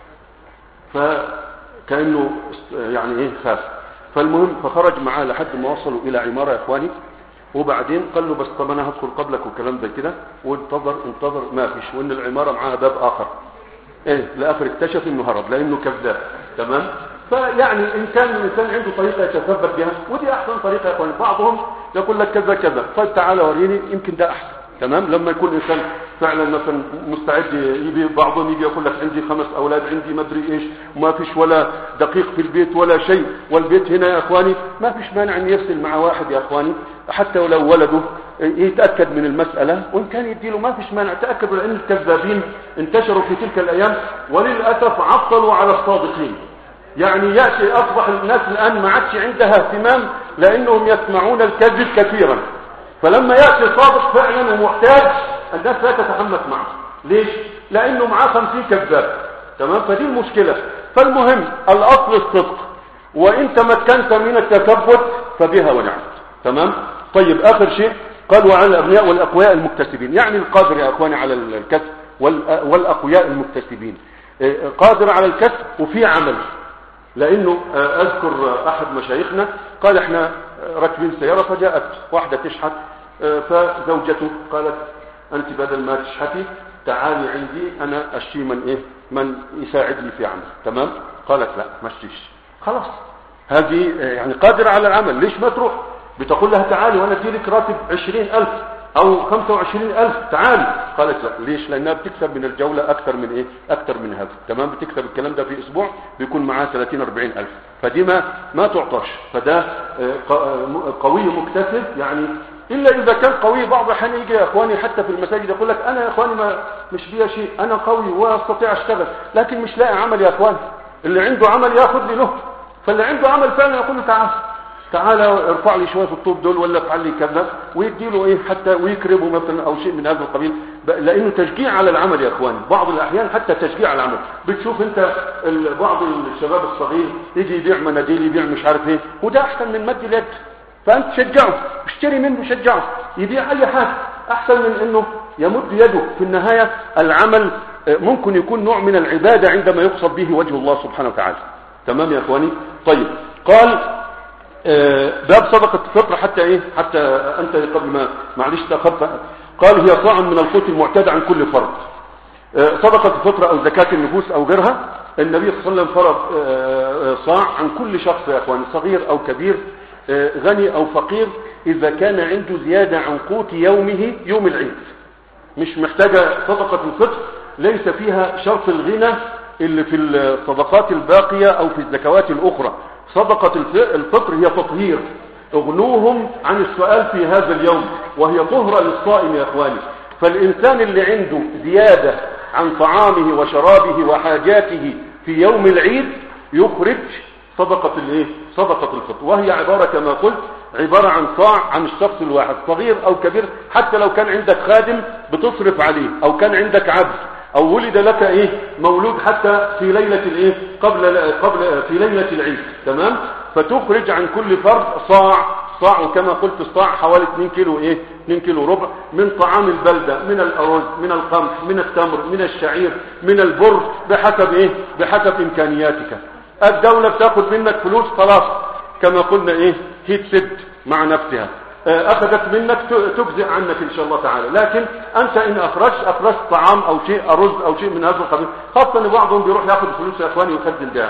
فكأنه يعني ايه خاف. فالمهم فخرج معاه لحد ما وصلوا الى عمارة يا اخواني، وبعدين قال له بس طب انا هدخل قبلك وكلام زي كده، وانتظر ما فيش، وان العمارة معاها باب اخر. ايه لاخر اكتشف انه هرب لانه كذاب تمام. فيعني ان كان الانسان عنده طريقه يتثبت بها، ودي احسن طريقه يا اخوان. بعضهم يقول لك كذا كذا، طيب تعالى وريني، يمكن ده احسن تمام. لما يكون الانسان فعلا مثلا مستعد يبي، بعضهم يجي يقول لك عندي 5 اولاد، عندي ما ادري ايش، وما فيش ولا دقيق في البيت ولا شيء، والبيت هنا يا اخواني ما فيش مانع ان يرسل مع واحد يا اخواني حتى ولو ولده يتاكد من المساله، وان كان يديله ما فيش مانع. تاكدوا لان الكذابين انتشروا في تلك الايام، وللاسف عطلوا على الصادقين. يعني ياتي اصبح الناس الان ما عادش عندها اهتمام لانهم يسمعون الكذب كثيرا، فلما ياتي صادق فعلا ومحتاج الناس لا تتحمس معه. ليش؟ لانه معاه 50 كذاب تمام. فدي المشكله. فالمهم الاصل الصدق، وان تمكنت من التثبت فبها ونعمت تمام. طيب اخر شيء قال وعلى الابنياء والاقوياء المكتسبين، يعني القادر يا اخواني على الكسب والاقوياء المكتسبين، قادر على الكسب وفي عمل. لانه اذكر احد مشايخنا قال احنا راكبين سياره فجاءت واحده تشحت، فزوجته قالت انت بدل ما تشحتي تعالي عندي انا اشتي من يساعدني في عمل تمام. قالت لا ما اشتيش. خلاص هذه يعني قادرة على العمل، ليش ما تروح؟ بتقول لها تعالي وانا اديلك راتب 20,000 او 25,000 تعالي. قالت لا. ليش؟ لانها بتكسب من الجولة اكثر من اكثر من هذا تمام. بتكسب الكلام ده في اسبوع بيكون معاه 30-40,000، فدي ما تعطش. فده قوي مكتسب يعني. الا اذا كان قوي، بعض الاحيان يجي يا اخواني حتى في المساجد يقول لك انا يا اخواني ما مش بيا شيء، انا قوي واستطيع اشتغل، لكن مش لاقي عمل يا اخواني. اللي عنده عمل ياخذ لي له. فاللي عنده عمل فعلا يقول له تعال ارفع لي شويه في الطوب دول ولا افعل لي كذا، ويدي له حتى ويكرمه مثلا او شيء من هذا القبيل، لانه تشجيع على العمل يا اخواني. بعض الاحيان حتى تشجيع على العمل. بتشوف انت بعض الشباب الصغير يجي يبيع مناديل، يبيع مش عارف ايه، وده احسن من مد اليد، فانت تشجعه، اشتري منه شجعه، يبيع اي حاجه احسن من انه يمد يده. في النهايه العمل ممكن يكون نوع من العباده عندما يقصد به وجه الله سبحانه وتعالى تمام يا اخواني. طيب قال باب صدقة الفطر حتى حتى انت قبل ما معلش تاخرت. قال هي صاع من القوت المعتاد عن كل فرد. صدقة الفطر او زكاة النفوس او غيرها، النبي صلى الله عليه وسلم فرض صاع عن كل شخص يا اخواني، صغير او كبير، غني او فقير، اذا كان عنده زيادة عن قوت يومه يوم العيد. مش محتاجة صدقة الفطر، ليس فيها شرط الغنى اللي في الصدقات الباقية او في الزكوات الاخرى. صدقة الفطر هي تطهير، اغنوهم عن السؤال في هذا اليوم، وهي طهرة للصائم يا اخواني. فالانسان اللي عنده زيادة عن طعامه وشرابه وحاجاته في يوم العيد يخرج صدقة صدقة الفطر، وهي عبارة كما قلت عبارة عن صاع عن الشخص الواحد، صغير او كبير. حتى لو كان عندك خادم بتصرف عليه، او كان عندك عبد، او ولد لك مولود حتى في ليلة قبل في ليلة العيد تمام. فتخرج عن كل فرد صاع، وكما قلت الصاع حوالي 2 كيلو 2 كيلو ربع من طعام البلدة، من الأرز، من القمح، من التمر، من الشعير، من البر، بحسب إمكانياتك. الدولة بتاخد منك فلوس خلاص كما قلنا هي تسد مع نفسها، اخذت منك تجزئ عنك ان شاء الله تعالى. لكن انت ان اخرجت طعام او شيء ارز او شيء من هذا القبيل، خاصة ان بعضهم بيروح ياخذ فلوس يا اخواني ويخزن بها.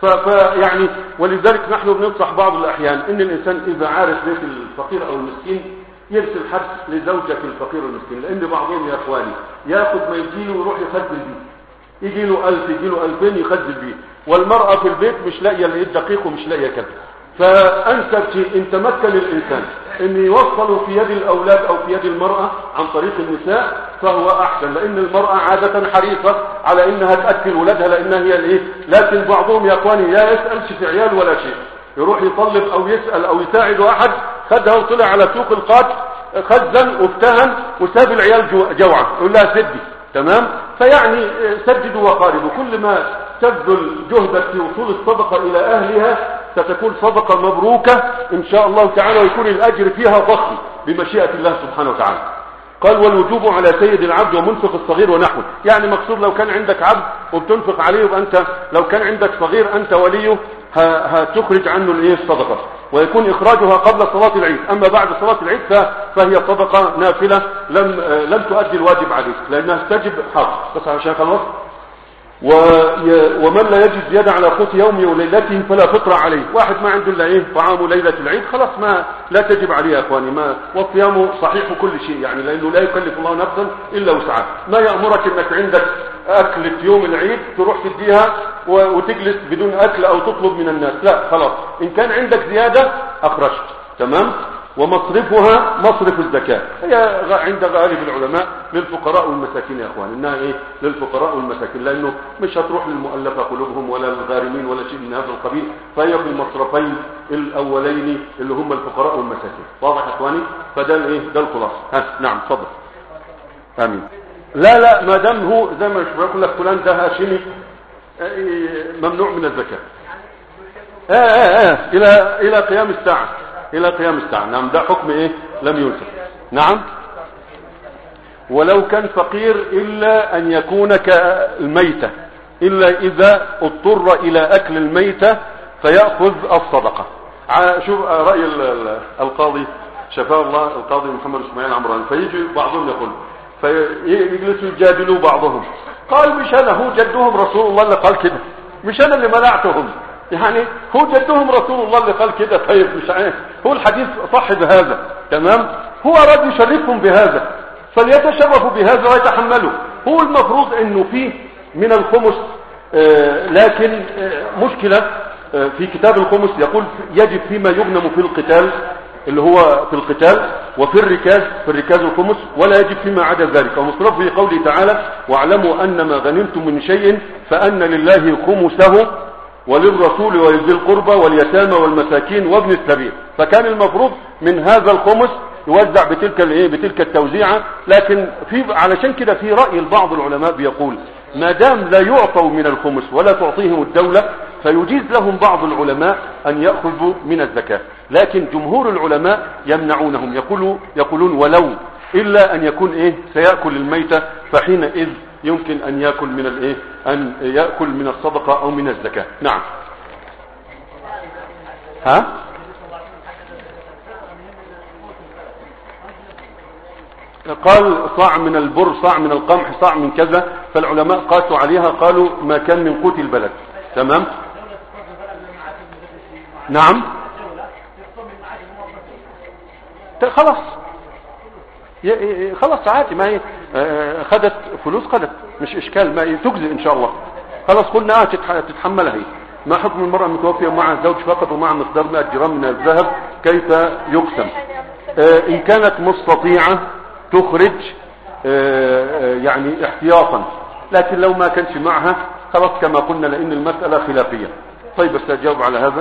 فيعني ولذلك نحن بننصح بعض الاحيان ان الانسان اذا عارف بيت الفقير او المسكين يرسل حد لزوجة الفقير والمسكين، لان بعضهم يا اخواني ياخذ ما يجيله ويروح يخزن بيه، يجيله 1000 يجيله 2000 يخزن بيه، والمرأة في البيت مش لاقيه الدقيق ومش لاقيه كذا. فانسب شيء ان تمكن الانسان ان يوصلوا في يد الاولاد او في يد المرأة عن طريق النساء فهو احسن، لان المرأة عادة حريصة على انها تأكل ولادها لانها هي لكن بعضهم يا اخواني لا يسألش في عيال ولا شيء، يروح يطلب او يسأل او يساعد واحد، خدها وطلع على سوق القات خزن وافتهن وساب العيال جوعة، يقول لها سدي تمام. فيعني سددوا وقاربوا، كل ما تبذل جهدك في وصول الصدقة إلى أهلها ستكون صدقة مبروكة إن شاء الله تعالى، ويكون الأجر فيها ضخم بمشيئة الله سبحانه وتعالى. قال والوجوب على سيد العبد ومنفق الصغير ونحوه. يعني مقصود لو كان عندك عبد وبتنفق عليه، يبقى أنت لو كان عندك صغير أنت وليه هتخرج عنه الصدقة، ويكون إخراجها قبل صلاة العيد. أما بعد صلاة العيد فهي صدقة نافلة لم تؤدي الواجب عليك، لأنها تجب حق بس عشان خلاص. ومن لا يجد زيادة على قوت يومه وليلته فلا فطر عليه. واحد ما عنده الا طعام ليلة العيد، خلاص لا تجب عليه يا اخواني، والصيام صحيح كل شيء، يعني لانه لا يكلف الله نفسا الا وسعها. ما يأمرك انك عندك اكلة يوم العيد تروح تديها وتجلس بدون اكل او تطلب من الناس، لا خلاص. ان كان عندك زيادة اخرجت، تمام. ومصرفها مصرف الزكاة، هي عند غالب العلماء للفقراء والمساكين يا اخوان، انها للفقراء والمساكين، لانه مش هتروح للمؤلفة قلوبهم ولا للغارمين ولا شيء من هذا القبيل، فهي في المصرفين الاولين اللي هم الفقراء والمساكين. واضح يا اخواني؟ فده ده الخلاصة. نعم تفضل. امين. لا ما دام هو زي ما بقول لك فلان ده هاشمي ممنوع من الزكاة. الى قيام الساعة، الى قيام الساعة. نعم ده حكم لم ينسخ. نعم. ولو كان فقير الا ان يكون كالميتة، الا اذا اضطر الى اكل الميتة فيأخذ الصدقة. شوف رأي القاضي شفاه الله، القاضي محمد اسماعيل عمران، فيجي بعضهم يقول فيجلسوا يجادلوا بعضهم، قال مش انا، هو جدهم رسول الله اللي قال كده، مش انا اللي منعتهم، يعني هو جدهم رسول الله اللي قال كده. طيب مش عارف، هو الحديث صح بهذا، تمام، هو اراد يشرفهم بهذا فليتشرفوا بهذا ويتحملوا. هو المفروض انه فيه من الخمس لكن مشكلة في كتاب الخمس يقول يجب فيما يغنم في القتال، اللي هو في القتال، وفي الركاز الخمس، ولا يجب فيما عدا ذلك. ومصرف في قوله تعالى واعلموا ان ما غنمتم من شيء فان لله خمسه وللرسول ولذي القربى واليتامى والمساكين وابن السبيل. فكان المفروض من هذا الخمس يوزع بتلك التوزيعة. لكن علشان كده في رأي بعض العلماء بيقول ما دام لا يعطوا من الخمس ولا تعطيهم الدولة فيجيز لهم بعض العلماء أن يأخذوا من الزكاة، لكن جمهور العلماء يمنعونهم، يقولون ولو إلا أن يكون سيأكل الميتة، فحينئذ يمكن أن يأكل من أن يأكل من الصدقة أو من الزكاة. نعم. قال صاع من البر، صاع من القمح، صاع من كذا، فالعلماء قاسوا عليها، قالوا ما كان من قوت البلد. تمام. نعم. خلاص عادي، ما هي خدت فلوس، خدت مش اشكال، ما تجزي ان شاء الله. خلاص قلنا تتحملها هي. ما حكم المرأة المتوفية مع الزوج فقط ومع مقدار 100 جرام من الذهب كيف يقسم؟ ان كانت مستطيعة تخرج يعني احتياطا، لكن لو ما كانش معها خلاص كما قلنا، لان المسألة خلافية. طيب بس اجاوب على هذا.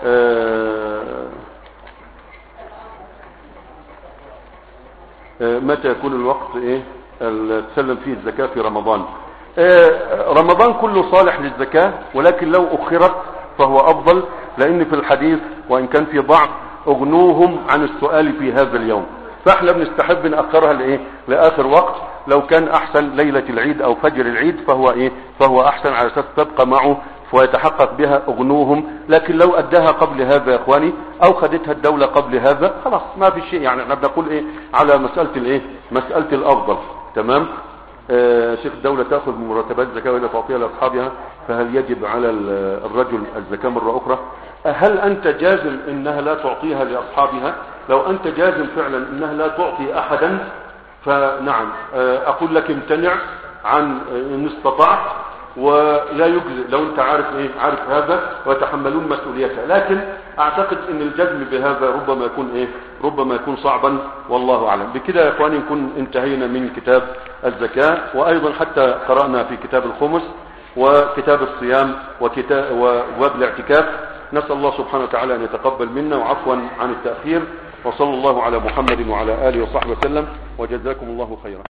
متى يكون الوقت تسلم فيه الزكاة في رمضان؟ رمضان كله صالح للزكاة، ولكن لو اخرت فهو افضل، لان في الحديث وان كان في ضعف اغنوهم عن السؤال في هذا اليوم، فاحنا بنستحب نأخرها لآخر وقت. لو كان احسن ليلة العيد او فجر العيد فهو احسن، على اساس تبقى معه ويتحقق بها اغنوهم. لكن لو اداها قبل هذا يا اخواني او خدتها الدولة قبل هذا خلاص ما في شيء، يعني احنا بنقول على مسألة الافضل. تمام. شيخ الدولة تأخذ من مرتبات الزكاة ولا تعطيها لأصحابها، فهل يجب على الرجل الزكاة مرة أخرى؟ هل أنت جازم إنها لا تعطيها لأصحابها؟ لو أنت جازم فعلا إنها لا تعطي أحدا فنعم، أقول لك امتنع عن إن استطعت، ولا يجزئ لو أنت عارف هذا ويتحملون مسؤوليتها. لكن أعتقد إن الجزم بهذا ربما يكون صعبا، والله أعلم. بكده يا إخواني نكون انتهينا من كتاب الزكاة، وأيضا حتى قرأنا في كتاب الخمس وكتاب الصيام وباب الاعتكاف. نسأل الله سبحانه وتعالى أن يتقبل منا، وعفوا عن التأخير، وصلى الله على محمد وعلى آله وصحبه وسلم، وجزاكم الله خيرا.